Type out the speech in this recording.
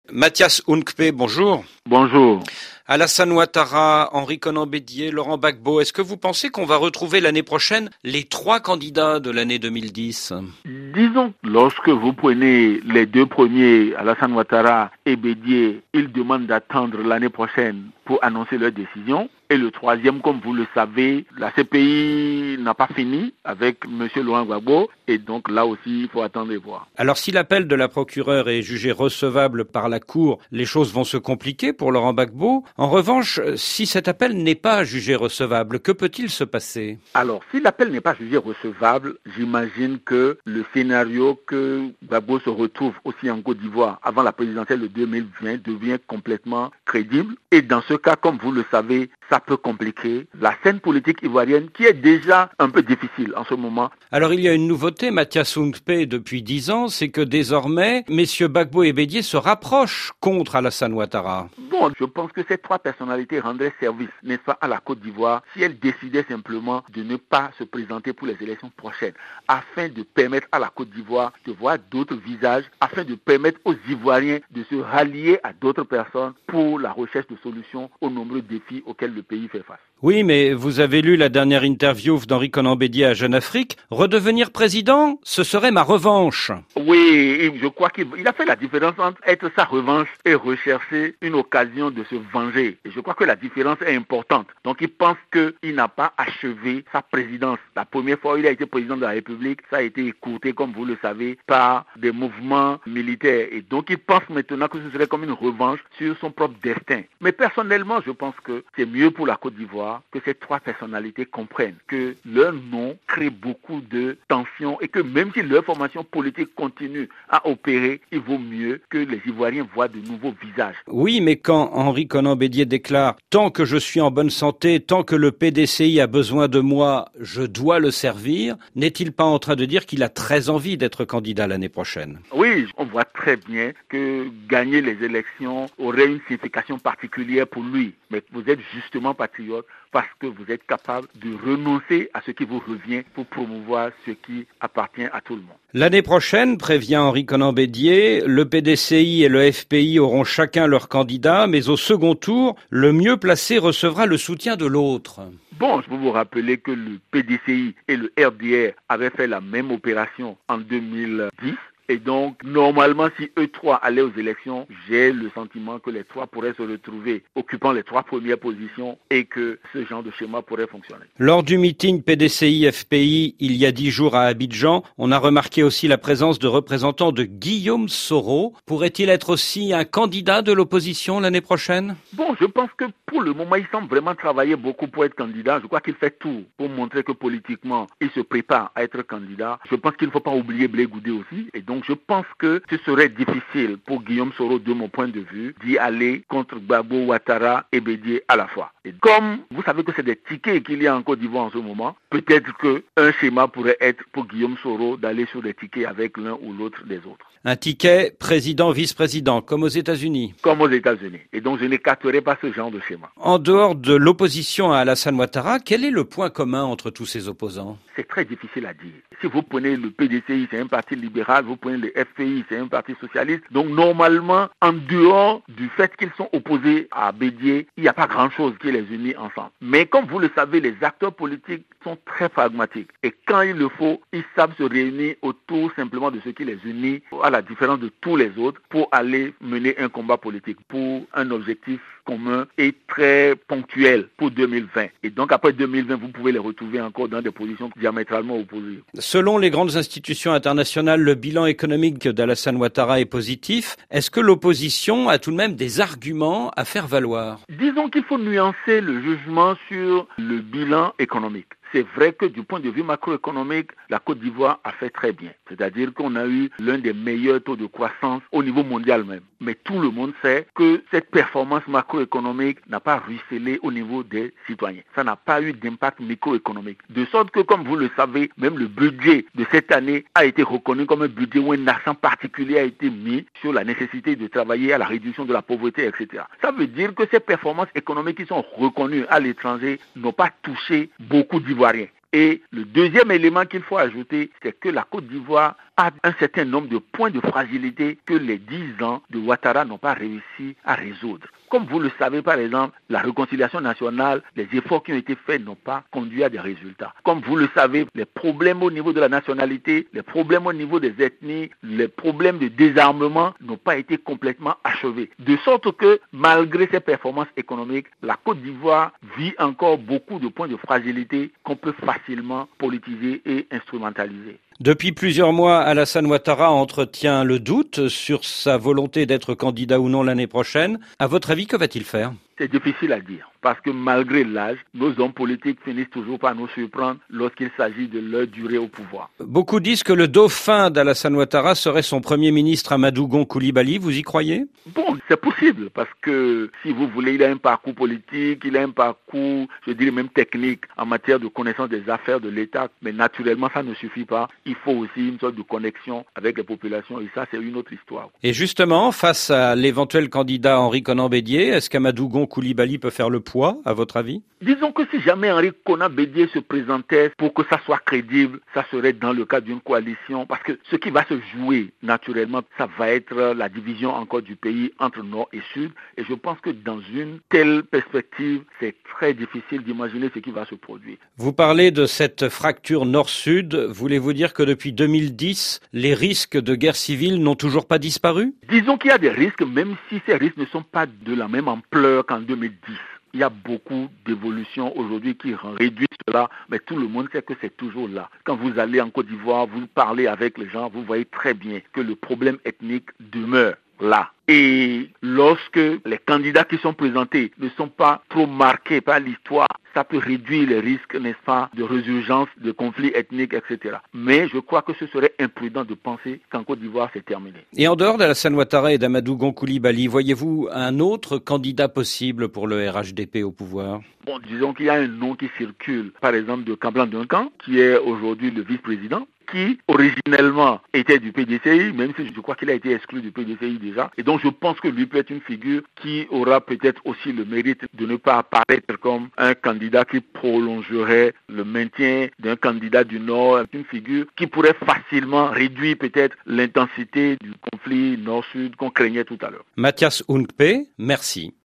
Mathias Hunkpe, bonjour. Bonjour. Alassane Ouattara, Henri Konan Bédié, Laurent Gbagbo, est-ce que vous pensez qu'on va retrouver l'année prochaine les trois candidats de l'année 2010 ? Disons, lorsque vous prenez les deux premiers, Alassane Ouattara et Bédié, ils demandent d'attendre l'année prochaine pour annoncer leur décision. Et le troisième, comme vous le savez, la CPI n'a pas fini avec M. Laurent Gbagbo. Et donc là aussi, il faut attendre et voir. Alors si l'appel de la procureure est jugé recevable par la Cour, les choses vont se compliquer pour Laurent Gbagbo. En revanche, si cet appel n'est pas jugé recevable, que peut-il se passer ? Alors, si l'appel n'est pas jugé recevable, j'imagine que le scénario que Gbagbo se retrouve aussi en Côte d'Ivoire avant la présidentielle de 2020 devient complètement crédible. Et dans ce cas, comme vous le savez, ça peut compliquer la scène politique ivoirienne qui est déjà un peu difficile en ce moment. Alors il y a une nouveauté, Mathias Hunkpe, depuis 10 ans, c'est que désormais, messieurs Gbagbo et Bédié se rapprochent contre Alassane Ouattara. Bon, je pense que ces trois personnalités rendraient service, n'est-ce pas, à la Côte d'Ivoire si elles décidaient simplement de ne pas se présenter pour les élections prochaines, afin de permettre à la Côte d'Ivoire de voir d'autres visages, afin de permettre aux Ivoiriens de se rallier à d'autres personnes pour la recherche de solutions aux nombreux défis auxquels le pays fait face. Oui, mais vous avez lu la dernière interview d'Henri Konan Bédié à Jeune Afrique. Redevenir président, ce serait ma revanche. Oui, je crois qu'il a fait la différence entre être sa revanche et rechercher une occasion de se venger. Et je crois que la différence est importante. Donc il pense qu'il n'a pas achevé sa présidence. La première fois où il a été président de la République, ça a été écourté, comme vous le savez, par des mouvements militaires. Et donc il pense maintenant que ce serait comme une revanche sur son propre destin. Mais personnellement, je pense que c'est mieux pour la Côte d'Ivoire que ces trois personnalités comprennent que leur nom crée beaucoup de tensions et que même si leur formation politique continue à opérer, il vaut mieux que les Ivoiriens voient de nouveaux visages. Oui, mais quand Henri Konan Bédié déclare « Tant que je suis en bonne santé, tant que le PDCI a besoin de moi, je dois le servir », n'est-il pas en train de dire qu'il a très envie d'être candidat l'année prochaine ? Oui, on voit très bien que gagner les élections aurait une signification particulière pour lui. Mais vous êtes justement patriote parce que vous êtes capable de renoncer à ce qui vous revient pour promouvoir ce qui appartient à tout le monde. L'année prochaine, prévient Henri Konan Bédié, le PDCI et le FPI auront chacun leur candidat, mais au second tour, le mieux placé recevra le soutien de l'autre. Bon, je peux vous rappeler que le PDCI et le RDR avaient fait la même opération en 2010. Et donc, normalement, si eux trois allaient aux élections, j'ai le sentiment que les trois pourraient se retrouver occupant les trois premières positions et que ce genre de schéma pourrait fonctionner. Lors du meeting PDCI-FPI, il y a 10 jours à Abidjan, on a remarqué aussi la présence de représentants de Guillaume Soro. Pourrait-il être aussi un candidat de l'opposition l'année prochaine ? Bon, je pense que pour le moment, il semble vraiment travailler beaucoup pour être candidat. Je crois qu'il fait tout pour montrer que politiquement, il se prépare à être candidat. Je pense qu'il ne faut pas oublier Blé Goudé aussi. Et donc, je pense que ce serait difficile pour Guillaume Soro, de mon point de vue, d'y aller contre Gbagbo, Ouattara et Bédié à la fois. Et comme vous savez que c'est des tickets qu'il y a en Côte d'Ivoire en ce moment, peut-être qu'un schéma pourrait être pour Guillaume Soro d'aller sur des tickets avec l'un ou l'autre des autres. Un ticket président-vice-président, comme aux États-Unis. Comme aux États-Unis. Et donc, je n'écarterai pas ce genre de schéma. En dehors de l'opposition à Alassane Ouattara, quel est le point commun entre tous ces opposants ? C'est très difficile à dire. Si vous prenez le PDCI, c'est un parti libéral, vous prenez le FPI, c'est un parti socialiste. Donc normalement, en dehors du fait qu'ils sont opposés à Bédié, il n'y a pas grand-chose qui les unit ensemble. Mais comme vous le savez, les acteurs politiques sont très pragmatiques. Et quand il le faut, ils savent se réunir autour simplement de ce qui les unit, à la différence de tous les autres, pour aller mener un combat politique, pour un objectif commun et très ponctuel pour 2020. Et donc après 2020, vous pouvez les retrouver encore dans des positions diamétralement opposées. Selon les grandes institutions internationales, le bilan économique d'Alassane Ouattara est positif. Est-ce que l'opposition a tout de même des arguments à faire valoir ? Disons qu'il faut nuancer le jugement sur le bilan économique. C'est vrai que du point de vue macroéconomique, la Côte d'Ivoire a fait très bien. C'est-à-dire qu'on a eu l'un des meilleurs taux de croissance au niveau mondial même. Mais tout le monde sait que cette performance macroéconomique n'a pas ruisselé au niveau des citoyens. Ça n'a pas eu d'impact microéconomique. De sorte que, comme vous le savez, même le budget de cette année a été reconnu comme un budget où un accent particulier a été mis sur la nécessité de travailler à la réduction de la pauvreté, etc. Ça veut dire que ces performances économiques qui sont reconnues à l'étranger n'ont pas touché beaucoup d'Ivoiriens. Et le deuxième élément qu'il faut ajouter, c'est que la Côte d'Ivoire a un certain nombre de points de fragilité que les 10 ans de Ouattara n'ont pas réussi à résoudre. Comme vous le savez, par exemple, la réconciliation nationale, les efforts qui ont été faits n'ont pas conduit à des résultats. Comme vous le savez, les problèmes au niveau de la nationalité, les problèmes au niveau des ethnies, les problèmes de désarmement n'ont pas été complètement achevés. De sorte que, malgré ces performances économiques, la Côte d'Ivoire vit encore beaucoup de points de fragilité qu'on peut facilement politiser et instrumentaliser. Depuis plusieurs mois, Alassane Ouattara entretient le doute sur sa volonté d'être candidat ou non l'année prochaine. À votre avis, que va-t-il faire ? C'est difficile à dire, parce que malgré l'âge, nos hommes politiques finissent toujours par nous surprendre lorsqu'il s'agit de leur durée au pouvoir. Beaucoup disent que le dauphin d'Alassane Ouattara serait son premier ministre Amadou Gon Coulibaly. Vous y croyez ? Bon, c'est possible, parce que si vous voulez, il a un parcours politique, il a un parcours, je dirais même technique, en matière de connaissance des affaires de l'État, mais naturellement, ça ne suffit pas. Il faut aussi une sorte de connexion avec les populations, et ça, c'est une autre histoire. Et justement, face à l'éventuel candidat Henri Konan Bédié, est-ce qu'Amadou Gon Coulibaly peut faire le poids, à votre avis ? Disons que si jamais Henri Konan Bédié se présentait pour que ça soit crédible, ça serait dans le cadre d'une coalition, parce que ce qui va se jouer naturellement, ça va être la division encore du pays entre Nord et Sud, et je pense que dans une telle perspective, c'est très difficile d'imaginer ce qui va se produire. Vous parlez de cette fracture Nord-Sud, voulez-vous dire que depuis 2010, les risques de guerre civile n'ont toujours pas disparu ? Disons qu'il y a des risques, même si ces risques ne sont pas de la même ampleur qu'en 2010. Il y a beaucoup d'évolutions aujourd'hui qui réduisent cela, mais tout le monde sait que c'est toujours là. Quand vous allez en Côte d'Ivoire, vous parlez avec les gens, vous voyez très bien que le problème ethnique demeure là. Et lorsque les candidats qui sont présentés ne sont pas trop marqués par l'histoire, ça peut réduire les risques, n'est-ce pas, de résurgence, de conflits ethniques, etc. Mais je crois que ce serait imprudent de penser qu'en Côte d'Ivoire, c'est terminé. Et en dehors d'Alassane Ouattara et d'Amadou Gon Coulibaly, voyez-vous un autre candidat possible pour le RHDP au pouvoir ? Bon, disons qu'il y a un nom qui circule, par exemple de Kamblan Duncan, qui est aujourd'hui le vice-président, qui originellement était du PDCI, même si je crois qu'il a été exclu du PDCI déjà. Et donc je pense que lui peut être une figure qui aura peut-être aussi le mérite de ne pas apparaître comme un candidat qui prolongerait le maintien d'un candidat du Nord, une figure qui pourrait facilement réduire peut-être l'intensité du conflit Nord-Sud qu'on craignait tout à l'heure. Mathias Hunkpe, merci.